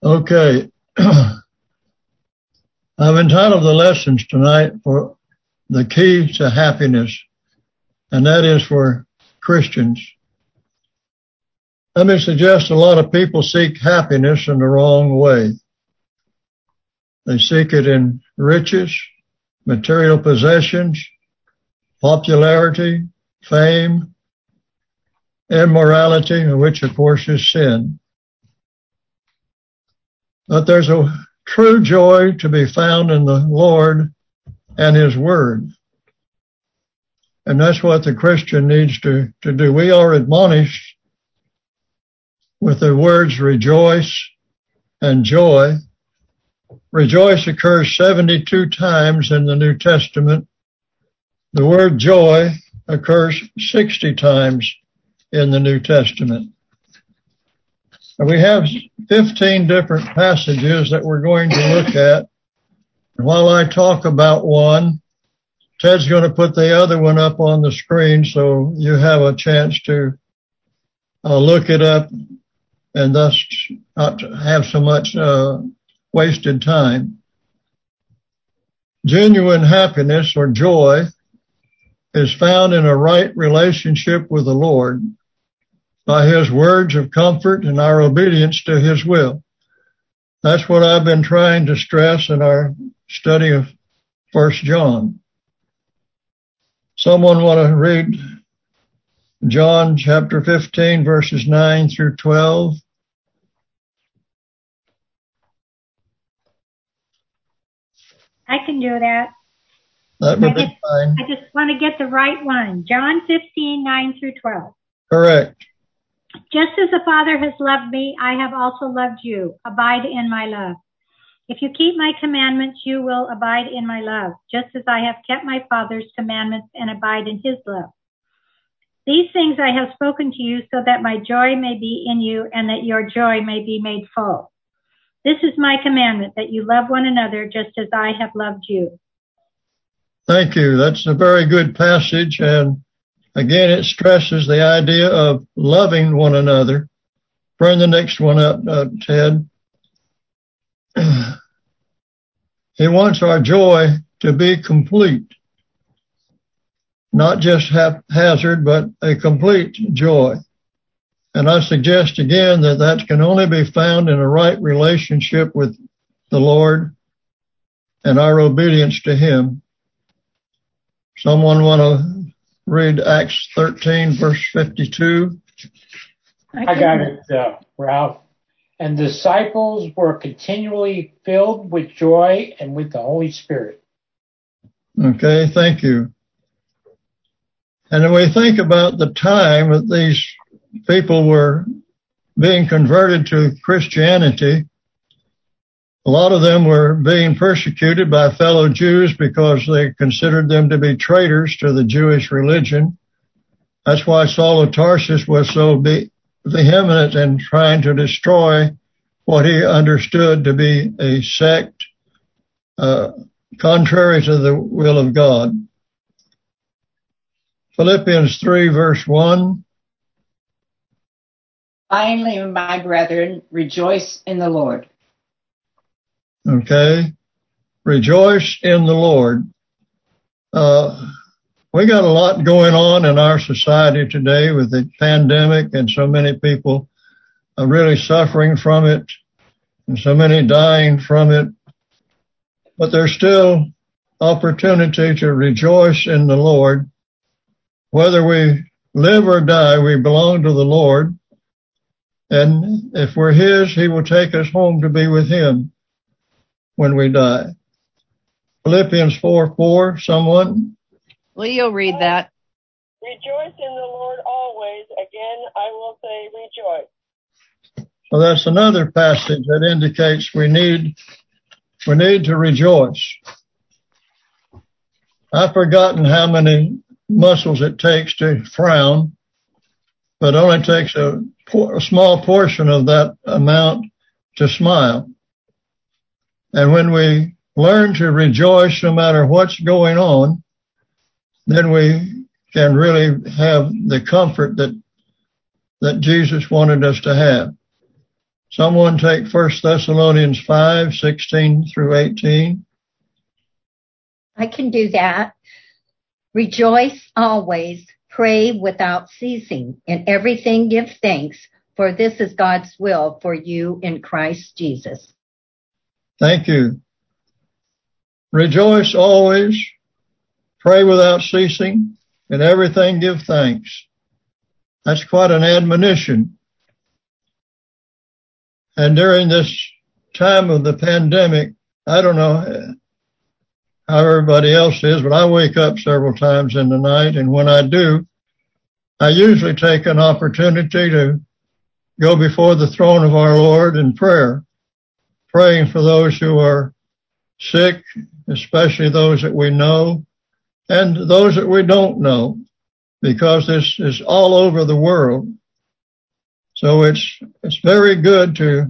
Okay. I've entitled the lessons tonight for the key to happiness, and that is for Christians. Let me suggest a lot of people seek happiness in the wrong way. They seek it in riches, material possessions, popularity, fame, immorality, which of course is sin. But there's a true joy to be found in the Lord and His Word. And that's what the Christian needs to do. We are admonished with the words rejoice and joy. Rejoice occurs 72 times in the New Testament. The word joy occurs 60 times in the New Testament. And we have 15 different passages that we're going to look at. And while I talk about one, Ted's going to put the other one up on the screen so you have a chance to look it up and thus not have so much wasted time. Genuine happiness or joy is found in a right relationship with the Lord by His words of comfort and our obedience to His will. That's what I've been trying to stress in our study of 1 John. Someone want to read John chapter 15, verses 9 through 12? I can do that. That would be fine. I just want to get the right one. John 15, 9 through 12. Correct. Just as the Father has loved me, I have also loved you. Abide in my love. If you keep my commandments, you will abide in my love, just as I have kept my Father's commandments and abide in His love. These things I have spoken to you so that my joy may be in you and that your joy may be made full. This is my commandment, that you love one another just as I have loved you. Thank you. That's a very good passage. And again, it stresses the idea of loving one another. Bring the next one up, Ted. He wants our joy to be complete. Not just haphazard, but a complete joy. And I suggest again that can only be found in a right relationship with the Lord and our obedience to Him. Someone want to read Acts 13, verse 52? I got it, Ralph. And the disciples were continually filled with joy and with the Holy Spirit. Okay, thank you. And when we think about the time that these people were being converted to Christianity, a lot of them were being persecuted by fellow Jews because they considered them to be traitors to the Jewish religion. That's why Saul of Tarsus was so vehement in trying to destroy what he understood to be a sect contrary to the will of God. Philippians 3, verse 1. Finally, my brethren, rejoice in the Lord. Okay. Rejoice in the Lord. We got a lot going on in our society today with the pandemic and so many people are really suffering from it and so many dying from it. But there's still opportunity to rejoice in the Lord. Whether we live or die, we belong to the Lord. And if we're His, He will take us home to be with Him when we die. Philippians 4:4, someone? Leo, read that. Rejoice in the Lord always. Again, I will say rejoice. Well, that's another passage that indicates we need to rejoice. I've forgotten how many muscles it takes to frown, but it only takes a small portion of that amount to smile. And when we learn to rejoice no matter what's going on, then we can really have the comfort that Jesus wanted us to have. Someone take 1 Thessalonians 5:16 through 18. I can do that. Rejoice always, pray without ceasing, in everything give thanks, for this is God's will for you in Christ Jesus. Thank you. Rejoice always, pray without ceasing, in everything give thanks. That's quite an admonition. And during this time of the pandemic, I don't know how everybody else is, but I wake up several times in the night, and when I do, I usually take an opportunity to go before the throne of our Lord in prayer, praying for those who are sick, especially those that we know, and those that we don't know, because this is all over the world. So it's very good to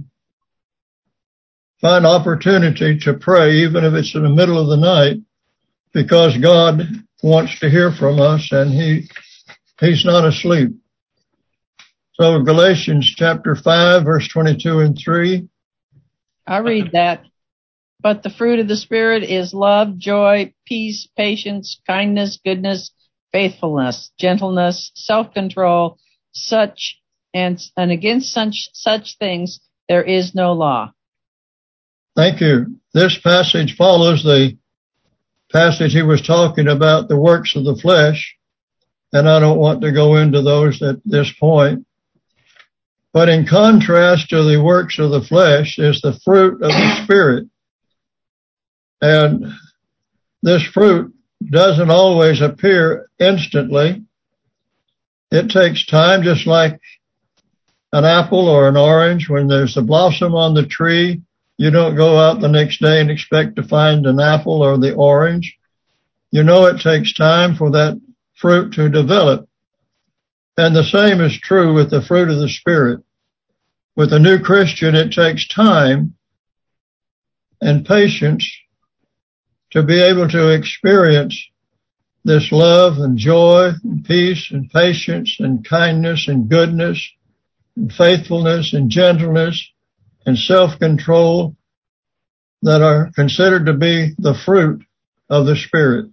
find opportunity to pray, even if it's in the middle of the night, because God wants to hear from us, and He's not asleep. So Galatians chapter 5, verse 22 and 3. I read that. But the fruit of the Spirit is love, joy, peace, patience, kindness, goodness, faithfulness, gentleness, self-control, and against such things there is no law. Thank you. This passage follows the passage he was talking about, the works of the flesh, and I don't want to go into those at this point. But in contrast to the works of the flesh is the fruit of the Spirit. And this fruit doesn't always appear instantly. It takes time, just like an apple or an orange. When there's a blossom on the tree, you don't go out the next day and expect to find an apple or the orange. You know it takes time for that fruit to develop. And the same is true with the fruit of the Spirit. With a new Christian, it takes time and patience to be able to experience this love and joy and peace and patience and kindness and goodness and faithfulness and gentleness and self-control that are considered to be the fruit of the Spirit.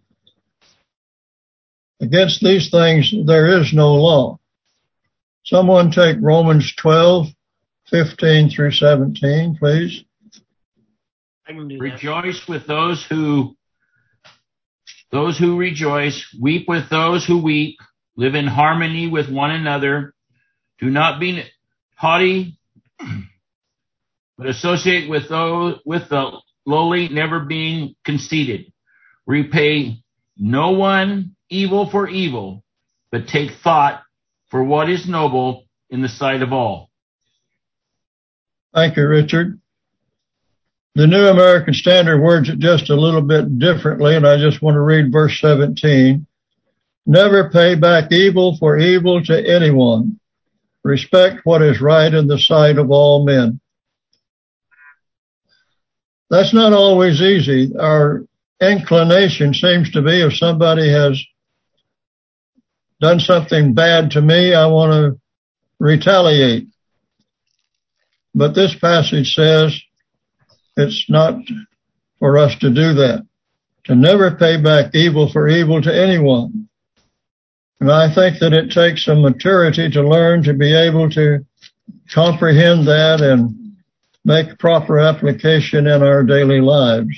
Against these things, there is no law. Someone take Romans 12:15 through 17, please. Rejoice with those who rejoice, weep with those who weep, live in harmony with one another. Do not be haughty, but associate with the lowly, never being conceited. Repay no one evil for evil, but take thought for what is noble in the sight of all. Thank you, Richard. The New American Standard words it just a little bit differently, and I just want to read verse 17. Never pay back evil for evil to anyone. Respect what is right in the sight of all men. That's not always easy. Our inclination seems to be, if somebody has done something bad to me, I want to retaliate. But this passage says it's not for us to do that, to never pay back evil for evil to anyone. And I think that it takes some maturity to learn to be able to comprehend that and make proper application in our daily lives.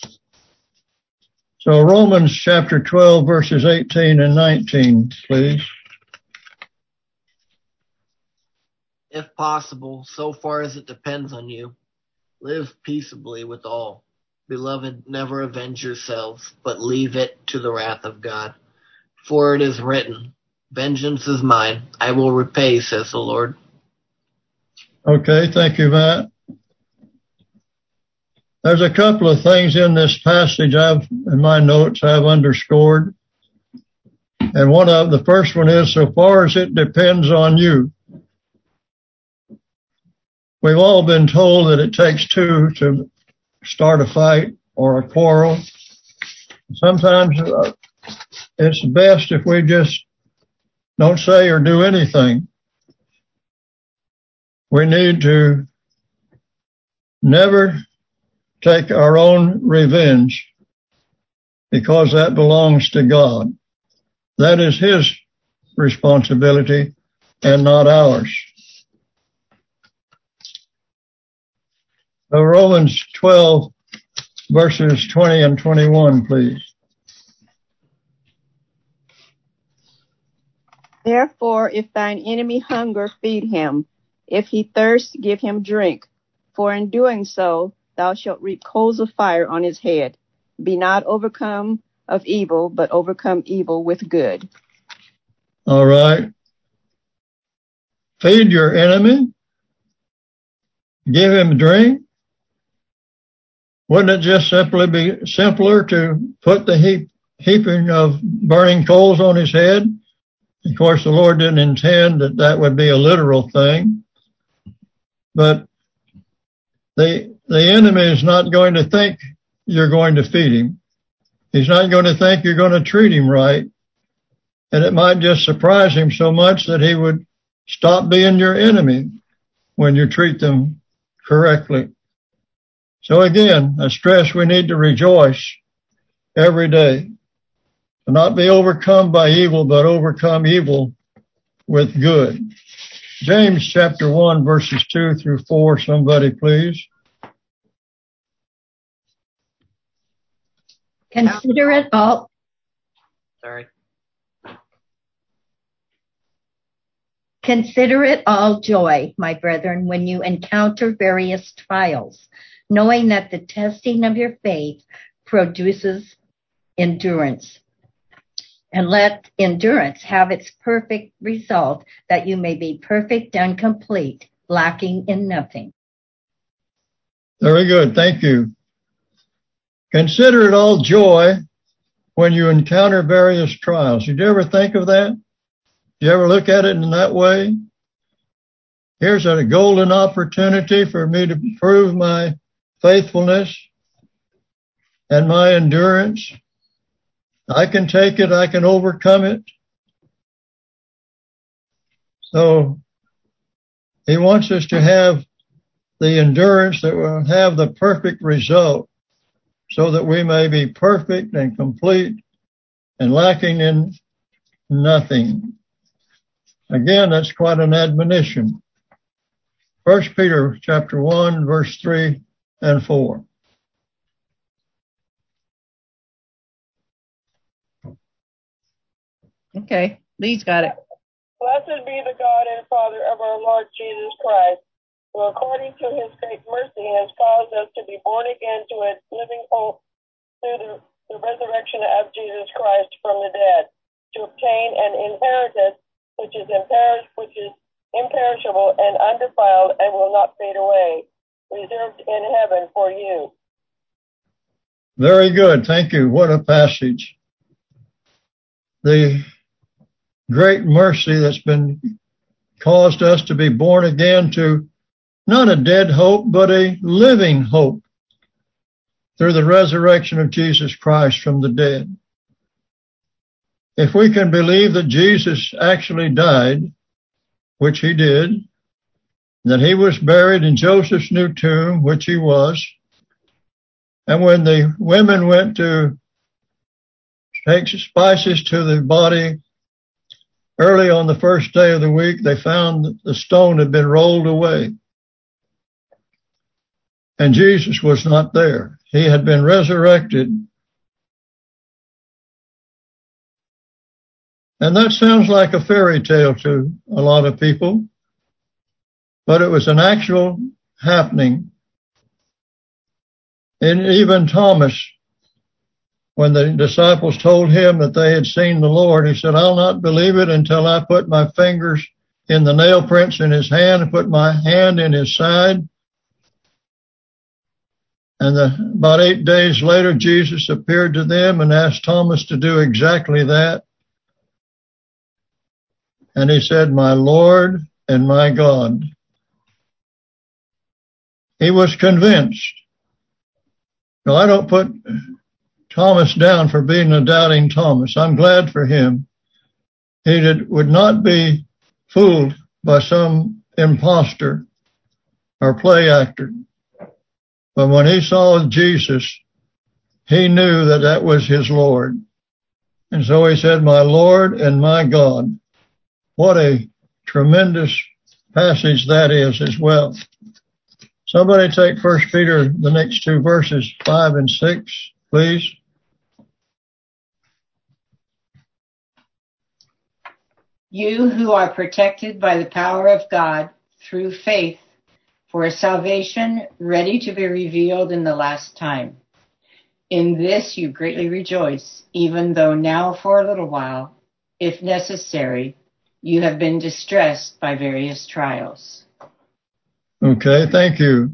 So Romans chapter 12, verses 18 and 19, please. If possible, so far as it depends on you, live peaceably with all. Beloved, never avenge yourselves, but leave it to the wrath of God. For it is written, vengeance is mine, I will repay, says the Lord. Okay, thank you, Matt. There's a couple of things in this passage in my notes I've underscored. And the first one is, so far as it depends on you. We've all been told that it takes two to start a fight or a quarrel. Sometimes it's best if we just don't say or do anything. We need to never take our own revenge, because that belongs to God. That is His responsibility and not ours. So Romans 12, verses 20 and 21, please. Therefore, if thine enemy hunger, feed him. If he thirst, give him drink. For in doing so, thou shalt reap coals of fire on his head. Be not overcome of evil, but overcome evil with good. All right. Feed your enemy. Give him drink. Wouldn't it just simply be simpler to put the heaping of burning coals on his head? Of course, the Lord didn't intend that that would be a literal thing. But the enemy is not going to think you're going to feed him. He's not going to think you're going to treat him right. And it might just surprise him so much that he would stop being your enemy when you treat them correctly. So again, I stress we need to rejoice every day. To not be overcome by evil, but overcome evil with good. James chapter 1, verses 2 through 4, somebody please. Consider it all. Sorry. Consider it all joy, my brethren, when you encounter various trials, knowing that the testing of your faith produces endurance. And let endurance have its perfect result, that you may be perfect and complete, lacking in nothing. Very good. Thank you. Consider it all joy when you encounter various trials. Did you ever think of that? Did you ever look at it in that way? Here's a golden opportunity for me to prove my faithfulness and my endurance. I can take it. I can overcome it. So He wants us to have the endurance that will have the perfect result, so that we may be perfect and complete and lacking in nothing. Again, that's quite an admonition. 1 Peter chapter 1, verse 3 and 4. Okay, Lee's got it. Blessed be the God and Father of our Lord Jesus Christ, who according to his great mercy has caused us to be born again to a living hope through the resurrection of Jesus Christ from the dead, to obtain an inheritance which is imperishable and undefiled and will not fade away, reserved in heaven for you. Very good. Thank you. What a passage. The great mercy that's been caused us to be born again to not a dead hope, but a living hope through the resurrection of Jesus Christ from the dead. If we can believe that Jesus actually died, which he did, that he was buried in Joseph's new tomb, which he was, and when the women went to take spices to the body early on the first day of the week, they found that the stone had been rolled away. And Jesus was not there. He had been resurrected. And that sounds like a fairy tale to a lot of people, but it was an actual happening. And even Thomas, when the disciples told him that they had seen the Lord, he said, I'll not believe it until I put my fingers in the nail prints in his hand and put my hand in his side. And about 8 days later, Jesus appeared to them and asked Thomas to do exactly that. And he said, my Lord and my God. He was convinced. No, I don't put Thomas down for being a doubting Thomas. I'm glad for him. He would not be fooled by some impostor or play actor. But when he saw Jesus, he knew that that was his Lord. And so he said, my Lord and my God. What a tremendous passage that is as well. Somebody take 1 Peter, the next two verses, 5 and 6, please. You who are protected by the power of God through faith for a salvation ready to be revealed in the last time. In this you greatly rejoice, even though now for a little while, if necessary, you have been distressed by various trials. Okay, thank you.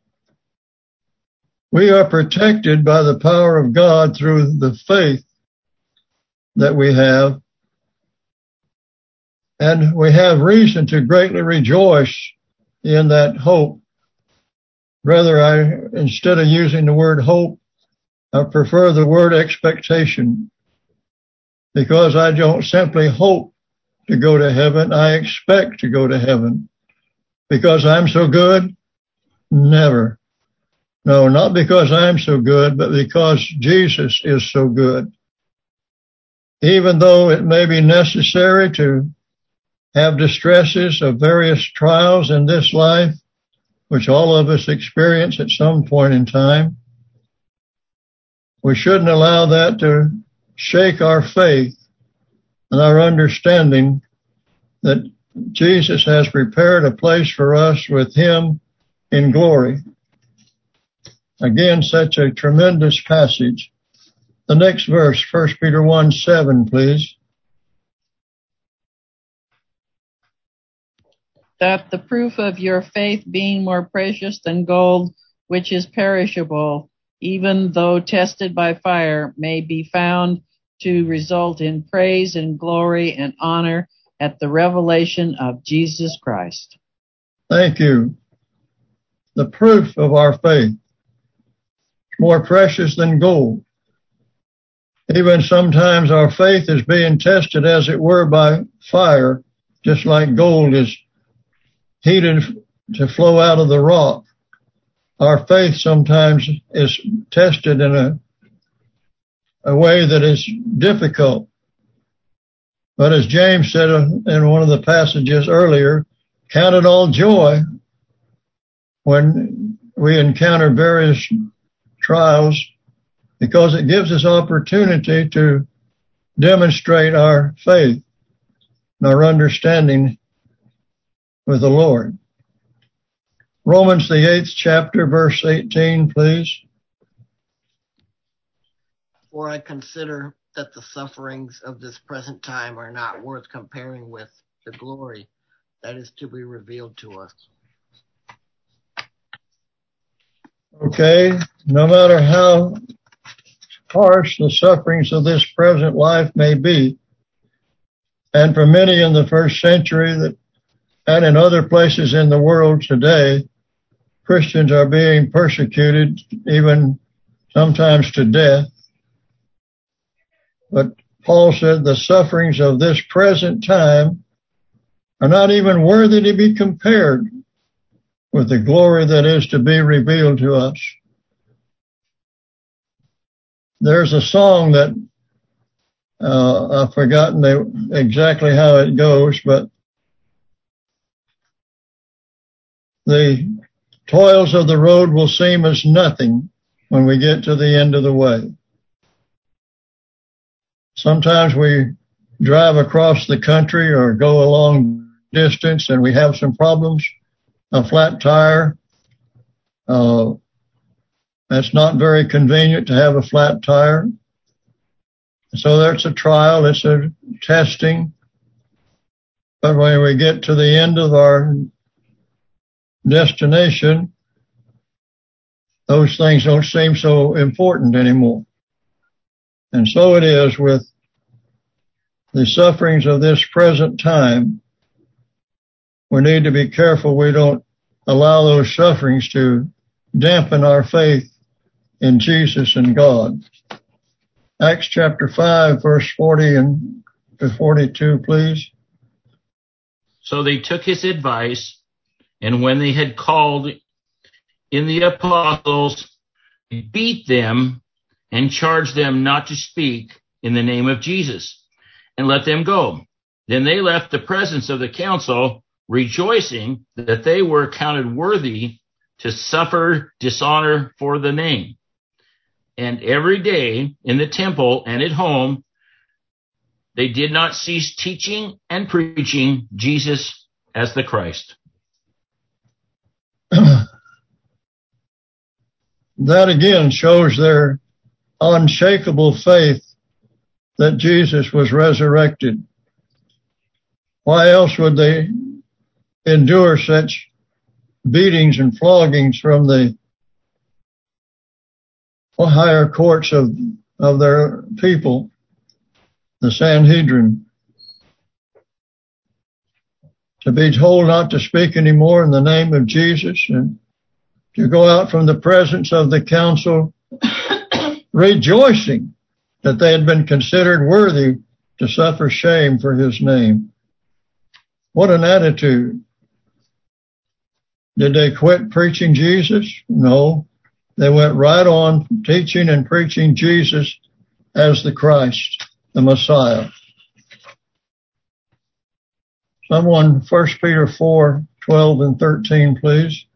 We are protected by the power of God through the faith that we have. And we have reason to greatly rejoice in that hope. Rather, instead of using the word hope, I prefer the word expectation, because I don't simply hope to go to heaven, I expect to go to heaven. Because I'm so good? Never. No, not because I'm so good, but because Jesus is so good. Even though it may be necessary to have distresses of various trials in this life, which all of us experience at some point in time, we shouldn't allow that to shake our faith and our understanding that Jesus has prepared a place for us with him in glory. Again, such a tremendous passage. The next verse, 1 Peter 1:7, please. That the proof of your faith being more precious than gold, which is perishable, even though tested by fire, may be found to result in praise and glory and honor at the revelation of Jesus Christ. Thank you. The proof of our faith is more precious than gold. Even sometimes our faith is being tested, as it were, by fire, just like gold is heated to flow out of the rock. Our faith sometimes is tested in a way that is difficult. But as James said in one of the passages earlier, count it all joy when we encounter various trials, because it gives us opportunity to demonstrate our faith and our understanding with the Lord. Romans, the 8th chapter, verse 18, please. For I consider that the sufferings of this present time are not worth comparing with the glory that is to be revealed to us. Okay, no matter how harsh the sufferings of this present life may be, and for many in the first century and in other places in the world today, Christians are being persecuted, even sometimes to death. But Paul said the sufferings of this present time are not even worthy to be compared with the glory that is to be revealed to us. There's a song that I've forgotten exactly how it goes, but the toils of the road will seem as nothing when we get to the end of the way. Sometimes we drive across the country or go a long distance and we have some problems, a flat tire. That's not very convenient to have a flat tire. So that's a trial, it's a testing. But when we get to the end of our destination, those things don't seem so important anymore. And so it is with the sufferings of this present time. We need to be careful we don't allow those sufferings to dampen our faith in Jesus and God. Acts chapter 5, verse 40 and to 42, please. So they took his advice, and when they had called in the apostles, beat them, and charged them not to speak in the name of Jesus, and let them go. Then they left the presence of the council, rejoicing that they were counted worthy to suffer dishonor for the name. And every day in the temple and at home, they did not cease teaching and preaching Jesus as the Christ. That again shows their unshakable faith that Jesus was resurrected. Why else would they endure such beatings and floggings from the higher courts of their people, the Sanhedrin? To be told not to speak anymore in the name of Jesus, and to go out from the presence of the council rejoicing that they had been considered worthy to suffer shame for his name. What an attitude. Did they quit preaching Jesus? No. They went right on teaching and preaching Jesus as the Christ, the Messiah. Someone, 1 Peter 4:12 and 13, please.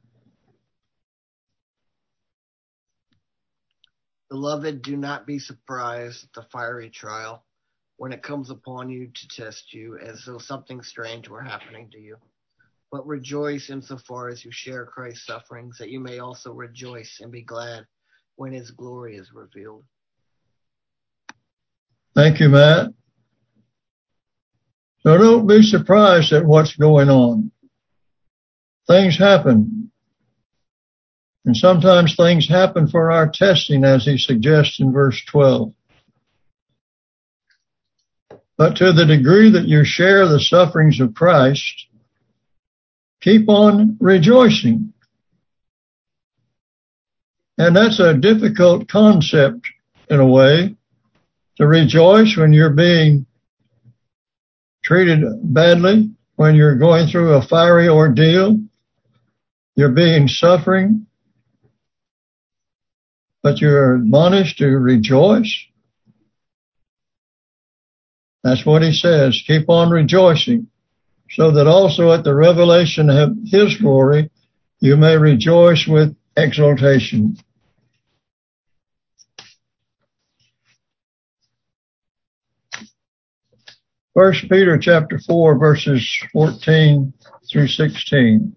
Beloved, do not be surprised at the fiery trial when it comes upon you to test you, as though something strange were happening to you. But rejoice insofar as you share Christ's sufferings, that you may also rejoice and be glad when his glory is revealed. Thank you, Matt. So don't be surprised at what's going on. Things happen. And sometimes things happen for our testing, as he suggests in verse 12. But to the degree that you share the sufferings of Christ, keep on rejoicing. And that's a difficult concept in a way, to rejoice when you're being treated badly, when you're going through a fiery ordeal, you're being suffering, but you're admonished to rejoice. That's what he says. Keep on rejoicing, so that also at the revelation of his glory, you may rejoice with exultation. First Peter chapter 4, verses 14 through 16.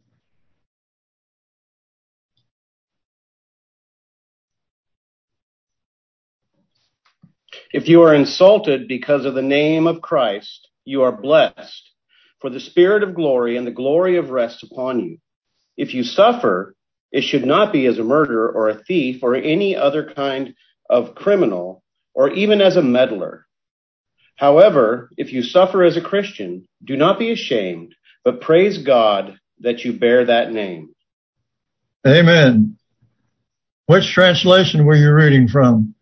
If you are insulted because of the name of Christ, you are blessed, for the Spirit of glory and the glory of rest upon you. If you suffer, it should not be as a murderer or a thief or any other kind of criminal, or even as a meddler. However, if you suffer as a Christian, do not be ashamed, but praise God that you bear that name. Amen. Which translation were you reading from?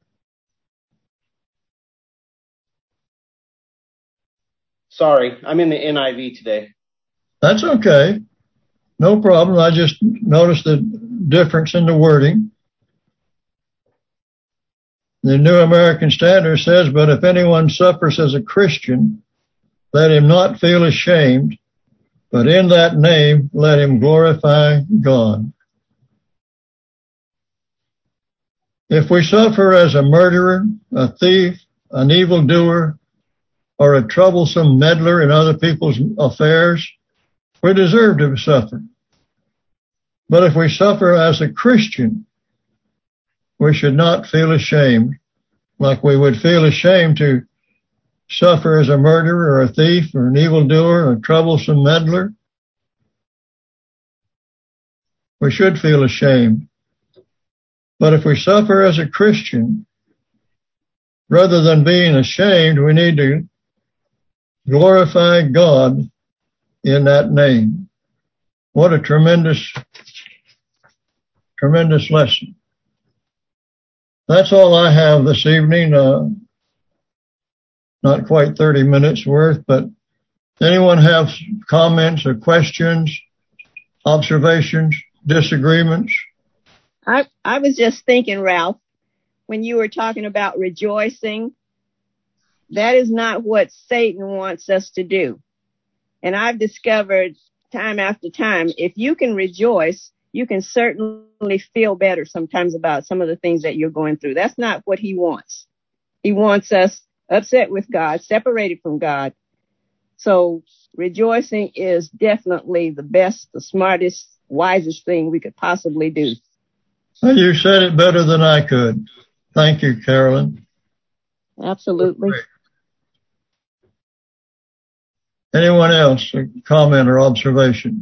Sorry, I'm in the NIV today. That's okay. No problem. I just noticed the difference in the wording. The New American Standard says, but if anyone suffers as a Christian, let him not feel ashamed, but in that name let him glorify God. If we suffer as a murderer, a thief, an evildoer, or a troublesome meddler in other people's affairs, we deserve to suffer. But if we suffer as a Christian, we should not feel ashamed, like we would feel ashamed to suffer as a murderer or a thief or an evildoer or a troublesome meddler. We should feel ashamed. But if we suffer as a Christian, rather than being ashamed, we need to glorify God in that name. What a tremendous lesson. That's all I have this evening. Not quite 30 minutes worth, but anyone have comments or questions, observations disagreements? I was just thinking, Ralph, when you were talking about rejoicing, that is not what Satan wants us to do. And I've discovered time after time, if you can rejoice, you can certainly feel better sometimes about some of the things that you're going through. That's not what he wants. He wants us upset with God, separated from God. So rejoicing is definitely the best, the smartest, wisest thing we could possibly do. Well, you said it better than I could. Thank you, Carolyn. Absolutely. Anyone else, a comment or observation?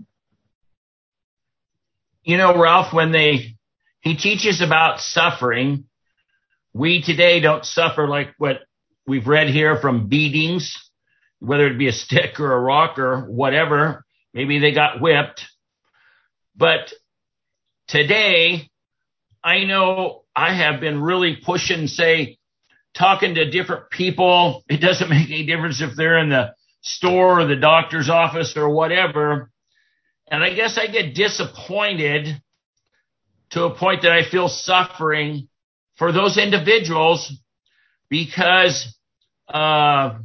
You know, Ralph, when he teaches about suffering, we today don't suffer like what we've read here from beatings, whether it be a stick or a rock or whatever. Maybe they got whipped. But today, I know I have been really pushing, talking to different people. It doesn't make any difference if they're in the store or the doctor's office or whatever. And I guess I get disappointed to a point that I feel suffering for those individuals because not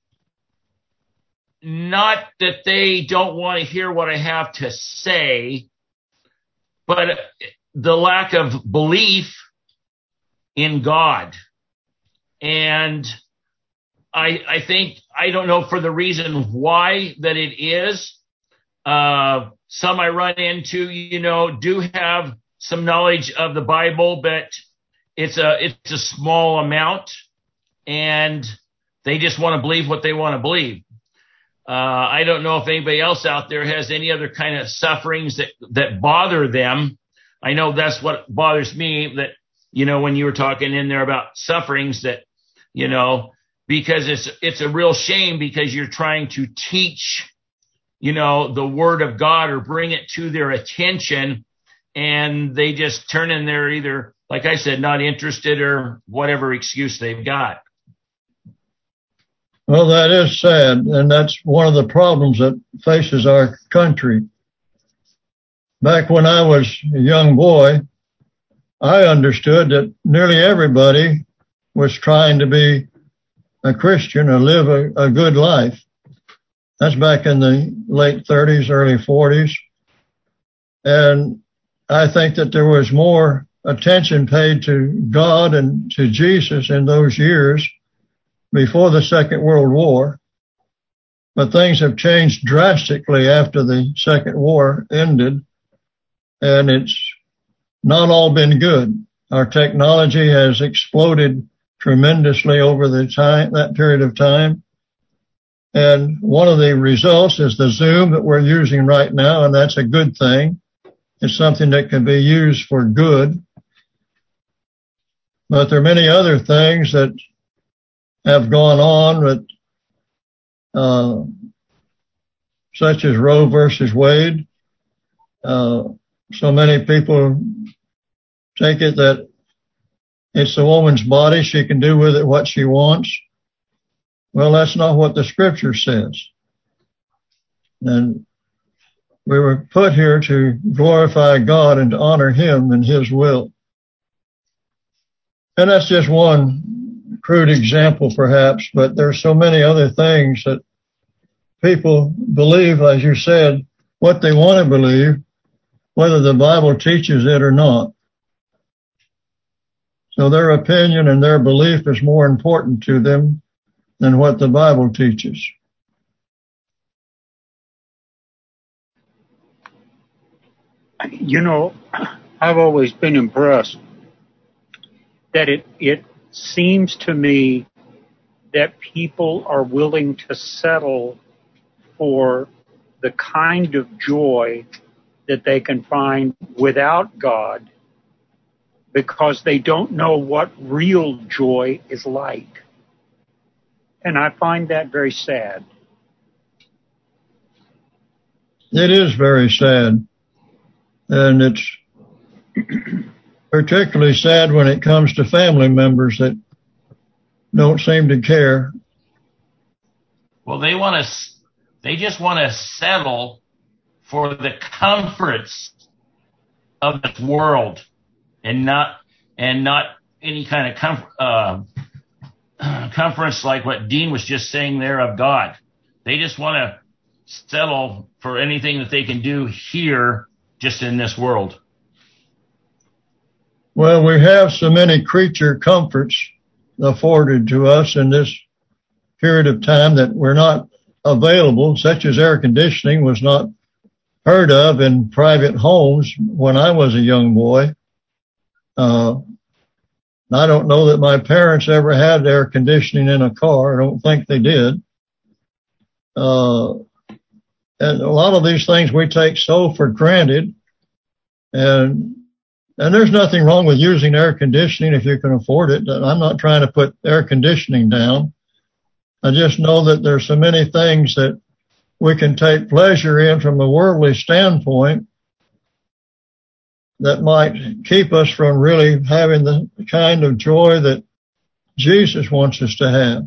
that they don't want to hear what I have to say, but the lack of belief in God. And I think, I don't know for the reason why that it is. Some I run into, do have some knowledge of the Bible, but it's a small amount, and they just want to believe what they want to believe. I don't know if anybody else out there has any other kind of sufferings that bother them. I know that's what bothers me, that, when you were talking in there about sufferings, that, because it's a real shame, because you're trying to teach, the word of God or bring it to their attention, and they just turn in there either, like I said, not interested or whatever excuse they've got. Well, that is sad, and that's one of the problems that faces our country. Back when I was a young boy, I understood that nearly everybody was trying to be a Christian or live a good life. That's back in the late 30s, early 40s. And I think that there was more attention paid to God and to Jesus in those years before the Second World War. But things have changed drastically after the Second War ended, and it's not all been good. Our technology has exploded tremendously over that period of time. And one of the results is the Zoom that we're using right now, and that's a good thing. It's something that can be used for good. But there are many other things that have gone on, such as Roe versus Wade. So many people take it that it's the woman's body, she can do with it what she wants. Well, that's not what the scripture says. And we were put here to glorify God and to honor him and his will. And that's just one crude example, perhaps, but there's so many other things that people believe, as you said, what they want to believe, whether the Bible teaches it or not. So their opinion and their belief is more important to them than what the Bible teaches. I've always been impressed that it seems to me that people are willing to settle for the kind of joy that they can find without God, because they don't know what real joy is like. And I find that very sad. It is very sad. And it's particularly sad when it comes to family members that don't seem to care. Well, they just want to settle for the comforts of this world, and not any kind of conference like what Dean was just saying there of God. They just want to settle for anything that they can do here, just in this world. Well, we have so many creature comforts afforded to us in this period of time that were not available, such as air conditioning was not heard of in private homes when I was a young boy. I don't know that my parents ever had air conditioning in a car. I don't think they did. And a lot of these things we take so for granted, and there's nothing wrong with using air conditioning if you can afford it. I'm not trying to put air conditioning down. I just know that there's so many things that we can take pleasure in from a worldly standpoint that might keep us from really having the kind of joy that Jesus wants us to have.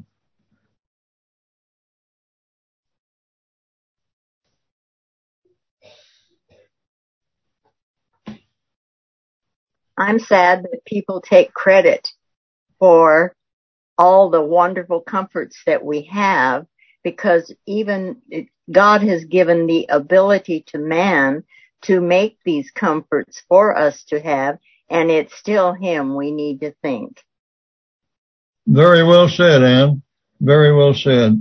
I'm sad that people take credit for all the wonderful comforts that we have, because even God has given the ability to man to make these comforts for us to have, and it's still Him we need to thank. Very well said, Ann. Very well said.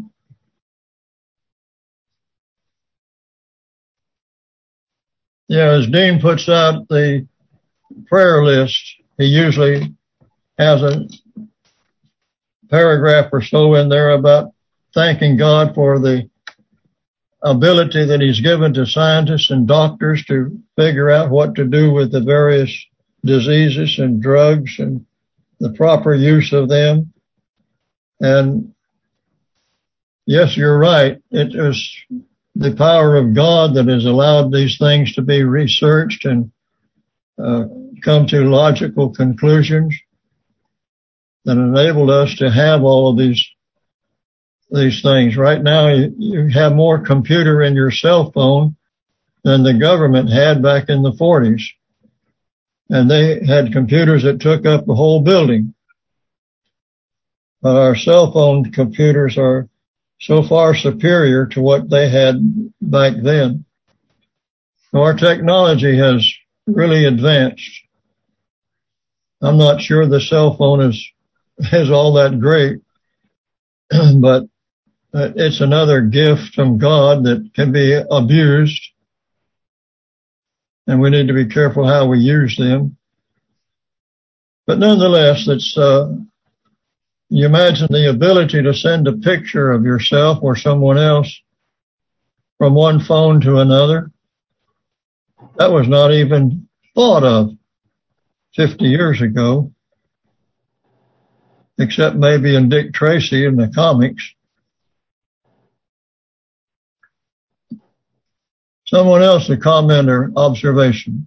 Yeah, as Dean puts out the prayer list, he usually has a paragraph or so in there about thanking God for the ability that He's given to scientists and doctors to figure out what to do with the various diseases and drugs and the proper use of them. And yes, you're right. It is the power of God that has allowed these things to be researched and come to logical conclusions that enabled us to have all of these things. Right now, you have more computer in your cell phone than the government had back in the 40s. And they had computers that took up the whole building. But our cell phone computers are so far superior to what they had back then. So our technology has really advanced. I'm not sure the cell phone is all that great, but it's another gift from God that can be abused, and we need to be careful how we use them. But nonetheless, it's you imagine the ability to send a picture of yourself or someone else from one phone to another. That was not even thought of 50 years ago, except maybe in Dick Tracy in the comics. Someone else a comment or observation?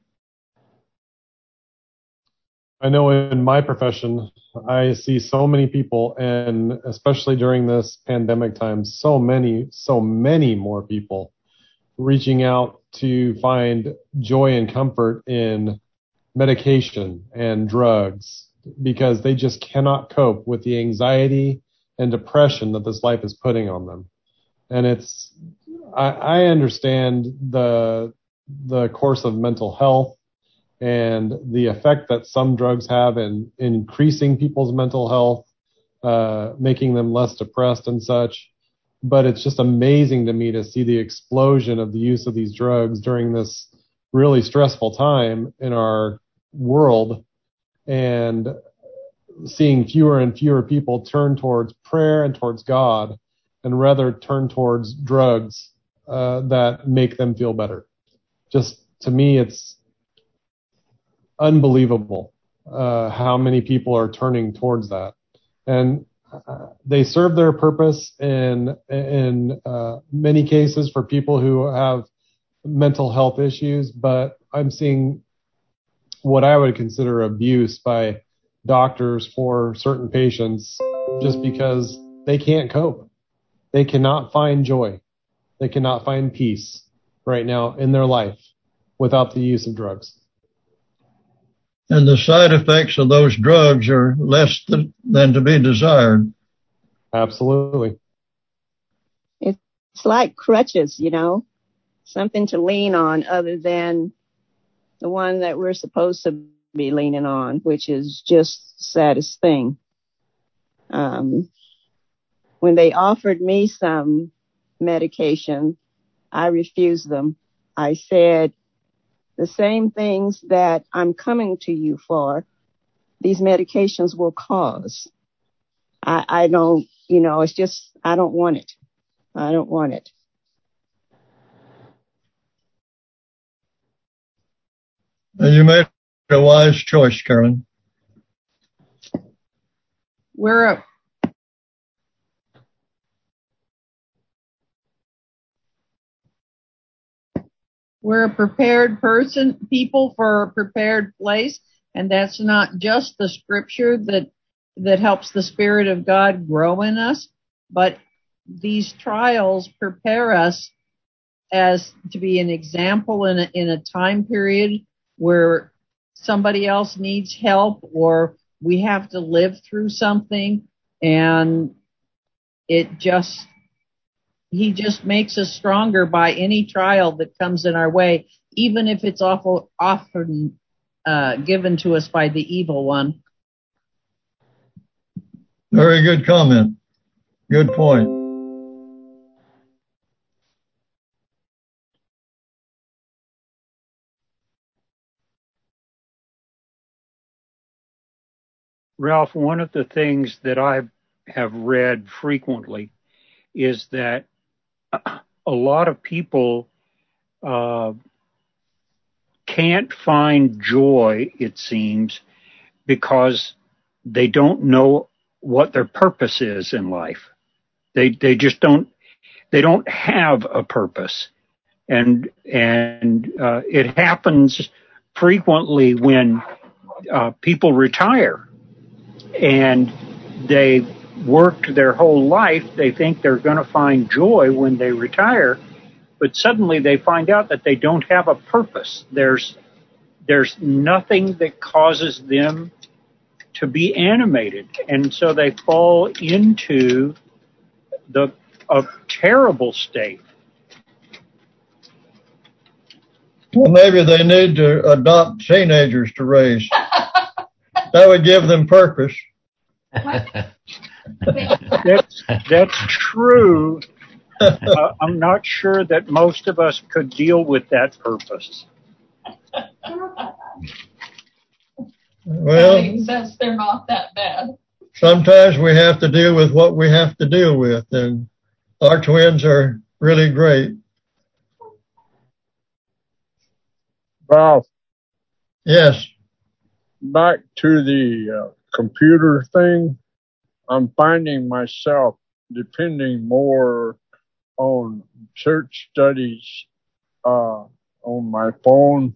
I know in my profession, I see so many people, and especially during this pandemic time, so many more people reaching out to find joy and comfort in medication and drugs, because they just cannot cope with the anxiety and depression that this life is putting on them. And I understand the course of mental health and the effect that some drugs have in increasing people's mental health, making them less depressed and such. But it's just amazing to me to see the explosion of the use of these drugs during this really stressful time in our world, and seeing fewer and fewer people turn towards prayer and towards God, and rather turn towards drugs that make them feel better. Just to me, it's unbelievable how many people are turning towards that. And they serve their purpose in many cases for people who have mental health issues, but I'm seeing what I would consider abuse by doctors for certain patients just because they can't cope. They cannot find joy. They cannot find peace right now in their life without the use of drugs. And the side effects of those drugs are less than to be desired. Absolutely. It's like crutches, something to lean on other than the one that we're supposed to be leaning on, which is just the saddest thing. When they offered me some medication, I refused them. I said, the same things that I'm coming to you for, these medications will cause. I don't, it's just, I don't want it. I don't want it. You made a wise choice, Carolyn. We're a prepared people for a prepared place, and that's not just the scripture that helps the Spirit of God grow in us, but these trials prepare us as to be an example in a time period where somebody else needs help or we have to live through something, and he just makes us stronger by any trial that comes in our way, even if it's often given to us by the evil one. Very good comment. Good point. Ralph, one of the things that I have read frequently is that a lot of people can't find joy, it seems, because they don't know what their purpose is in life. They just don't have a purpose. And it happens frequently when people retire and they worked their whole life. They think they're going to find joy when they retire, but suddenly they find out that they don't have a purpose. There's nothing that causes them to be animated, and so they fall into a terrible state. Well, maybe they need to adopt teenagers to raise. That would give them purpose. That's true. I'm not sure that most of us could deal with that purpose. Well, since they're not that bad. Sometimes we have to deal with what we have to deal with, and our twins are really great. Ralph. Yes. Back to the computer thing, I'm finding myself depending more on church studies on my phone.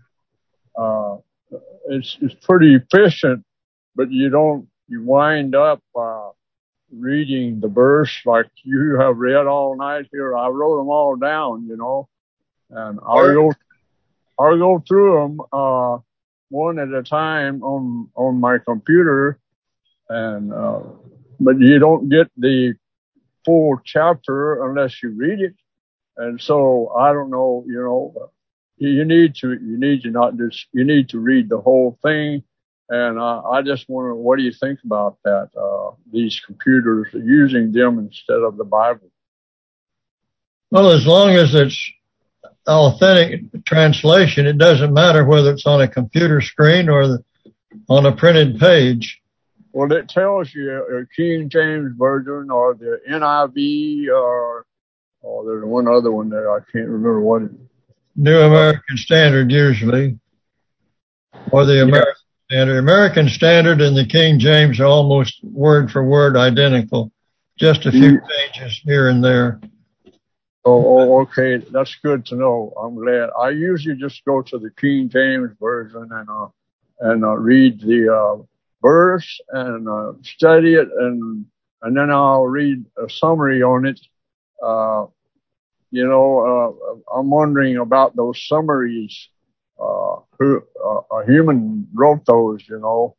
It's pretty efficient, but you wind up reading the verse like you have read all night here. I wrote them all down, and I'll go through them one at a time on my computer, and but you don't get the full chapter unless you read it. And so I don't know, you need to read the whole thing. And I just wonder, what do you think about that? These computers using them instead of the Bible. Well, as long as it's authentic translation, it doesn't matter whether it's on a computer screen or on a printed page. Well, it tells you a King James Version or the NIV or there's one other one that I can't remember what it is. New American Standard usually, or the American Standard. American Standard and the King James are almost word for word identical, just a few pages here and there. Oh, okay. That's good to know. I'm glad. I usually just go to the King James Version and read the verse and study it, and then I'll read a summary on it. I'm wondering about those summaries a human wrote those, you know.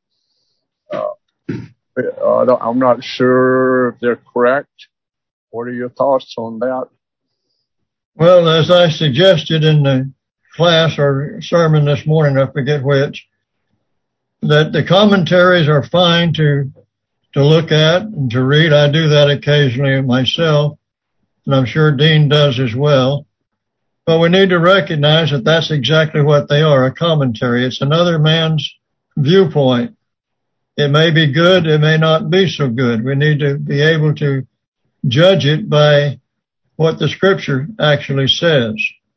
I'm not sure if they're correct. What are your thoughts on that? Well, as I suggested in the class or sermon this morning, I forget which, that the commentaries are fine to look at and to read. I do that occasionally myself, and I'm sure Dean does as well. But we need to recognize that that's exactly what they are, a commentary. It's another man's viewpoint. It may be good, it may not be so good. We need to be able to judge it by what the scripture actually says.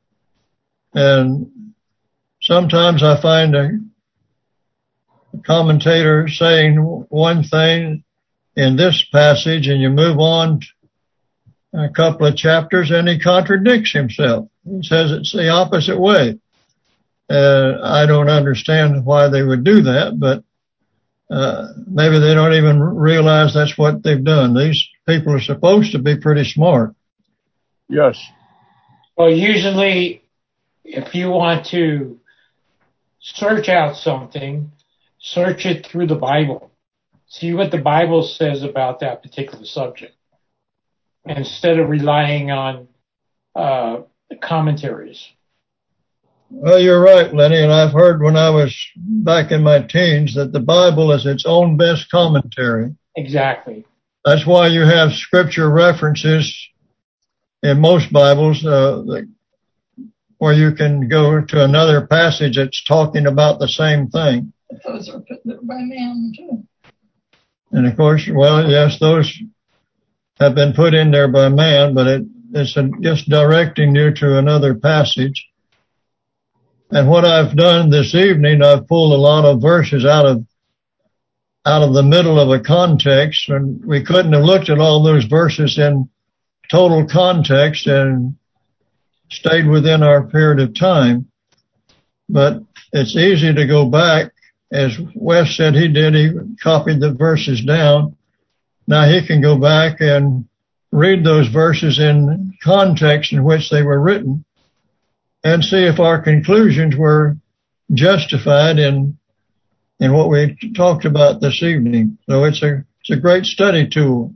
And sometimes I find a commentator saying one thing in this passage and you move on a couple of chapters and he contradicts himself. He says it's the opposite way. I don't understand why they would do that, but maybe they don't even realize that's what they've done. These people are supposed to be pretty smart. Yes. Well, usually if you want to search out something, search it through the Bible. See what the Bible says about that particular subject, instead of relying on commentaries. Well, you're right, Lenny, and I've heard when I was back in my teens that the Bible is its own best commentary. Exactly. That's why you have scripture references in most Bibles where you can go to another passage that's talking about the same thing. Those are put there by man, too. And of course, well, yes, those have been put in there by man, but it's just directing you to another passage. And what I've done this evening, I've pulled a lot of verses out of the middle of a context, and we couldn't have looked at all those verses in total context and stayed within our period of time. But it's easy to go back, as Wes said he did. He copied the verses down. Now he can go back and read those verses in context in which they were written and see if our conclusions were justified in what we talked about this evening. So it's a great study tool.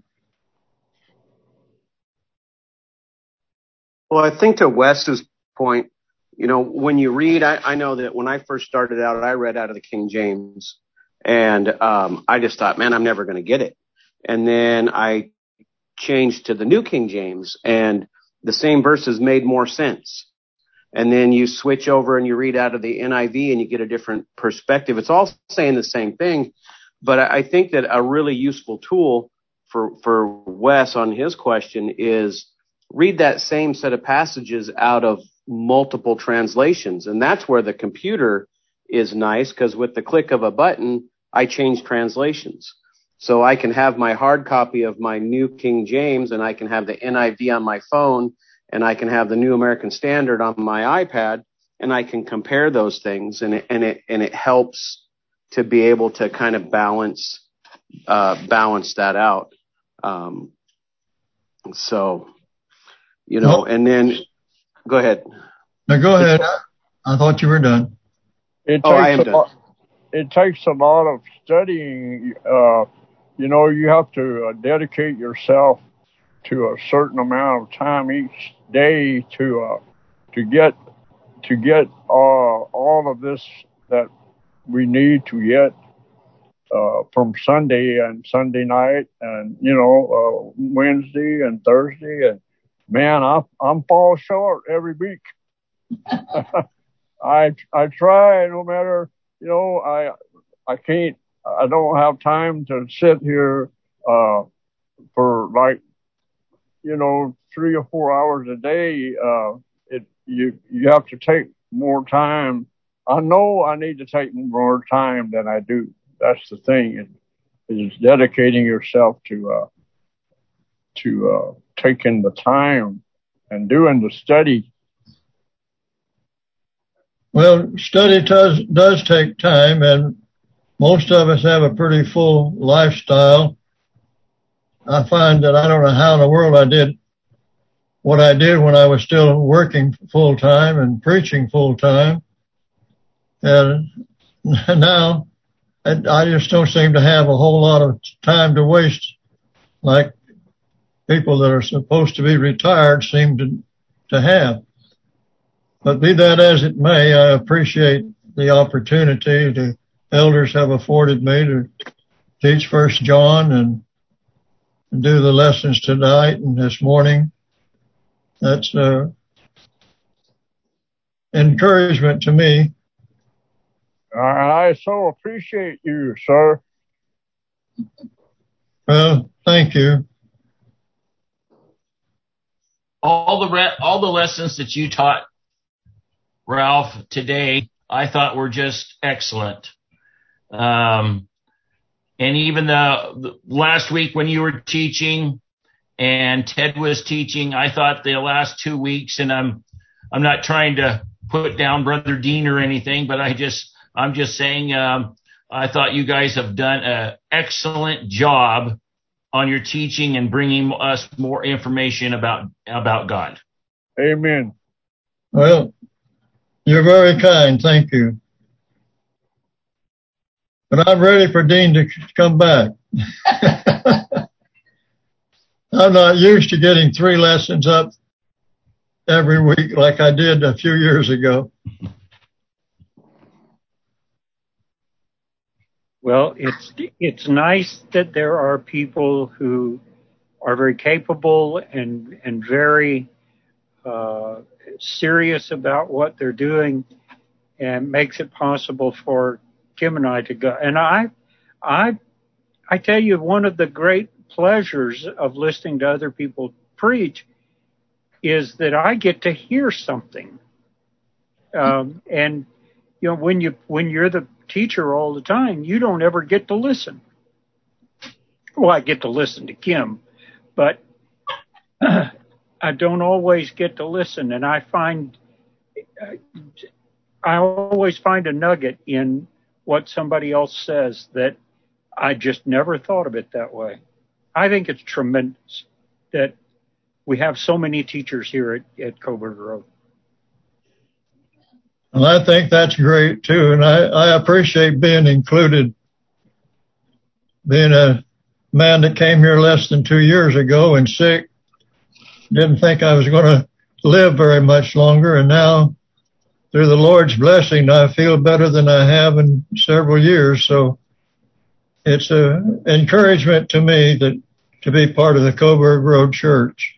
Well, I think to Wes's point, you know, when you read, I know that when I first started out, I read out of the King James, and I just thought, man, I'm never going to get it. And then I changed to the New King James, and the same verses made more sense. And then you switch over and you read out of the NIV and you get a different perspective. It's all saying the same thing, but I think that a really useful tool for Wes on his question is read that same set of passages out of multiple translations. And that's where the computer is nice, because with the click of a button, I change translations. So I can have my hard copy of my New King James, and I can have the NIV on my phone, and I can have the New American Standard on my iPad, and I can compare those things, and it helps to be able to kind of balance that out. So, you know, well, and then go ahead. No, go ahead. I thought you were done. I am done. It takes a lot of studying. You know, you have to dedicate yourself to a certain amount of time each day to get all of this that we need to get from Sunday and Sunday night, and you know, Wednesday and Thursday, and man, I'm fall short every week. I try, no matter, you know, I can't. I don't have time to sit here for like, you know, 3 or 4 hours a day. You have to take more time. I know I need to take more time than I do. That's the thing. It's dedicating yourself to taking the time and doing the study. Well, study does take time, and most of us have a pretty full lifestyle. I find that I don't know how in the world I did what I did when I was still working full time and preaching full time. And now I just don't seem to have a whole lot of time to waste like people that are supposed to be retired seem to have. But be that as it may, I appreciate the opportunity the elders have afforded me to teach 1 John and do the lessons tonight and this morning. That's encouragement to me. I so appreciate you, sir. Well, thank you. All the lessons that you taught, Ralph, today, I thought were just excellent. And even the last week when you were teaching and Ted was teaching, I thought the last 2 weeks, and I'm not trying to put down Brother Dean or anything, but I'm just saying, I thought you guys have done an excellent job on your teaching and bringing us more information about God. Amen. Well, you're very kind. Thank you. But I'm ready for Dean to come back. I'm not used to getting 3 lessons up every week like I did a few years ago. Well, it's nice that there are people who are very capable and very serious about what they're doing, and makes it possible for Kim and I to go. And I tell you, one of the great pleasures of listening to other people preach is that I get to hear something. And you know, when you're the teacher all the time, you don't ever get to listen. Well, I get to listen to Kim, but I don't always get to listen. And I always find a nugget in what somebody else says that I just never thought of it that way. I think it's tremendous that we have so many teachers here at Coburg Road. Well, I think that's great too, and I appreciate being included. Being a man that came here less than 2 years ago and sick, didn't think I was going to live very much longer, and now through the Lord's blessing, I feel better than I have in several years. So it's an encouragement to me to be part of the Coburg Road Church.